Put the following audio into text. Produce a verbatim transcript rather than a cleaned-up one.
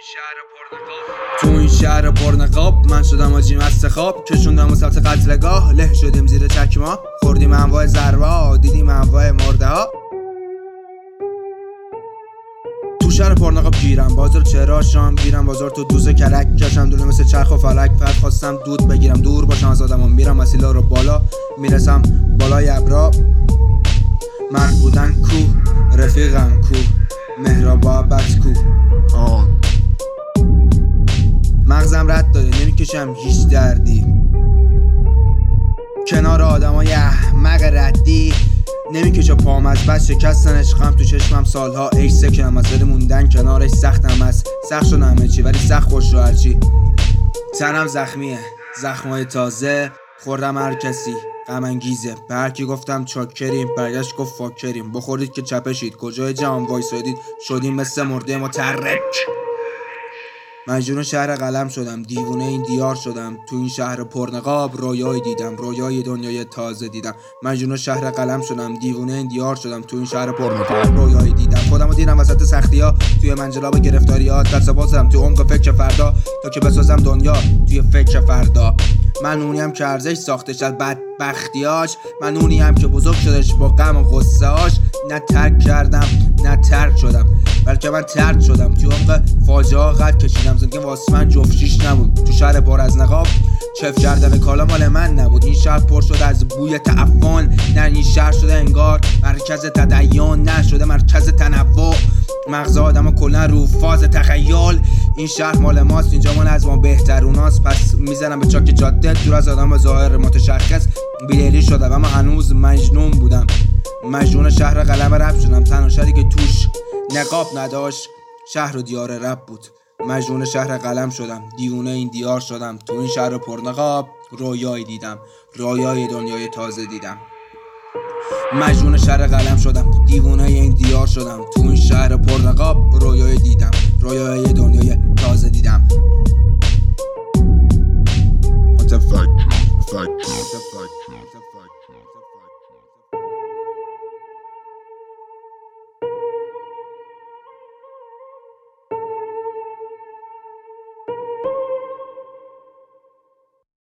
تو این شهر پرنقاب من شدم آجی مست خواب، کشوندم و سبت قتلگاه، له شدیم زیر چکما، خوردیم انواع ضربه، دیدیم انواع مرده ها. تو شهر پرنقاب گیرم بازار، چرا شام گیرم بازار، تو دوزه کرک کشم دونه مثل چرخ و فلک، فرد خواستم دود بگیرم دور باشم از آدم و میرم مسیلا رو بالا، میرسم بالای ابرا. مرد بودن کو، رفیقم کو، مهربابت کو، آه. مغزم رد داده نمیکشم هیچ دردی، کنار آدمای احمق ردی نمیکشه پام از بس، شکستن عشقم تو چشمم سالها ایش سکنم از دل موندن کنارش سختم است، سخت شدم همه چی ولی سخت خوش رو هرچی. تنم زخمیه زخمای تازه، خوردم هر کسی غم انگیزه، به هر کی گفتم چاکریم برگشت گفت فاکریم، بخورید که چپشید کجای جهان وایسادید، شدیم مثل مرده متحرک. مجنون شهر قلم شدم، دیوونه این دیار شدم، تو این شهر پرنقاب رویایی دیدم، رویای دنیای تازه دیدم. مجنون شهر قلم شدم، دیوونه این دیار شدم، تو این شهر پرنقاب رویایی دیدم. خودمو دیدم وسط سختی‌ها، توی منجلاب گرفتاری‌ها، دست بازم تو عمق فکر فردا، تا که بسازم دنیا توی فکر فردا. من اونیم که ارزش ساختش از بدبختیاش، من اونیم که بزرگ شدش با غم و غصه‌اش، نه ترک کردم نه ترک شدم بلکه من ترک شدم، توی عمق فاجعه قد کشیدم، زندگی واسه من جفتشیش نبود، تو شهر پر از نقاب چف کردن کالا مال من نبود، این شهر پر شده از بوی تعفن، نه این شهر شده انگار مرکز تدین، نه شده مرکز تنوع، مغز آدم کلا رو فاز تخیل. این شهر مال ماست، اینجا مال از ما بهتروناست، پس میزنم به چاک جاده دور از آدم ظاهر متشخص، بیدلی شدم اما هنوز مجنون بودم. مجنون شهر قلم رپ شدم، تنها شهری که توش نقاب نداشت شهر و دیار رپ بود. مجنون شهر قلم شدم، دیوونه این دیار شدم، تو این شهر پرنقاب رویایی دیدم، رویای دنیای تازه دیدم. مجنون شهر قلم شدم، دیوونه این دیار شدم، تو این شهر پرنقاب رویایی دیدم، رویای دنیای تازه دیدم. What the fuck? Fuck. What the fuck? What the fuck?